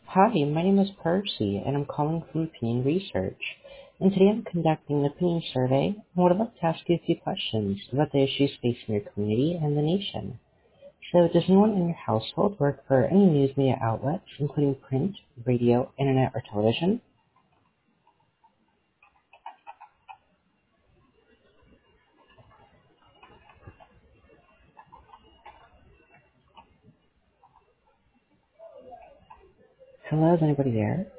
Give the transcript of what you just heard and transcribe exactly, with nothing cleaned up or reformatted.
Hi, my name is Percy, and I'm calling from Opinion Research. And today I'm conducting an opinion survey and would like to ask you a few questions about the issues facing your community and the nation. So, does anyone in your household work for any news media outlets, including print, radio, internet, or television? Hello, is anybody there?